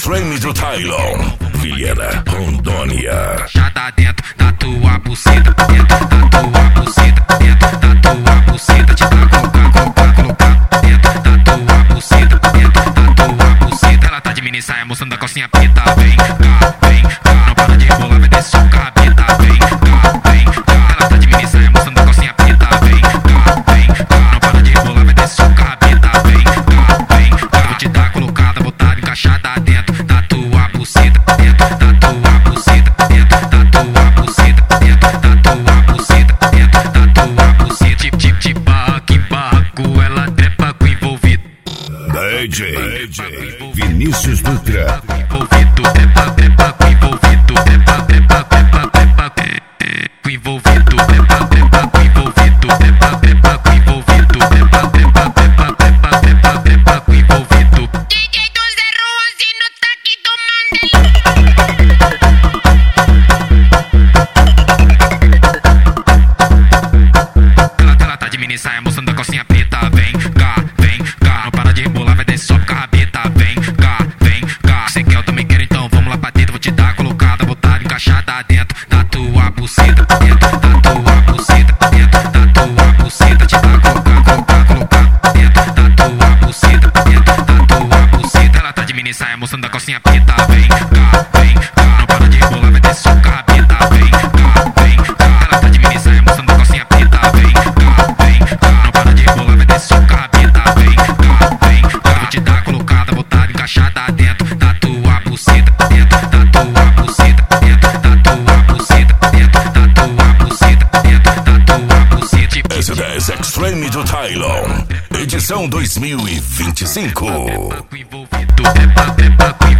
Extreme do Tylon, Vilhena, Rondônia. Já tá dentro da tua buceta, dentro da tua buceta, dentro da tua buceta, te dá colocar, dentro da tua buceta, dentro da tua buceta. Ela tá de mini saia mostrando a calcinha preta, vem cá, não para de rebolar, vai descer o cabeta, vem cá, ela tá de mini saia mostrando a calcinha preta, vem cá, não para de rebolar, vai descer o cabeta, vem cá, vou te dar colocada, botada, encaixada dentro da tua buceta, dentro da tua buceta, dentro da tua buceta, dentro da tua buceta, dentro da tua buceta, tipo barraco, ela trepa com envolvido. DJ Vinícius Dutra. Envolvido, trepa com envolvido, trepa com envolvido, trepa com envolvido, trepa com envolvido, trepa com envolvido. DJ do 011 no taque do Mandela. Ela tá de mini saia mostrando a calcinha preta, vem cá, não para de rebolar, vai descer só com a rabeta, vem cá, cê quer, eu também quero, então vamos lá pra dentro, vou te dar colocada, botada, encaixada dentro da tua buceta, dentro da tua buceta, dentro da tua buceta, te dá colocar, dentro da tua buceta, dentro da tua buceta. Ela tá de mini saia mostrando a calcinha preta, vem cá, não para de rebolar, vai descer só com a rabeta, vem cá, ela tá de mini saia mostrando a calcinha preta, vem cá, não para de rebolar, vai descer só com a rabeta, vem cá, vou te dar colocada, botada, encaixada dentro da tua buceta, dentro da tua buceta, dentro da tua buceta, dentro da tua buceta, dentro da tua buceta. S10 Extreme do Tylon, edição 2025. Trepa com envolvido, trepa com envolvido.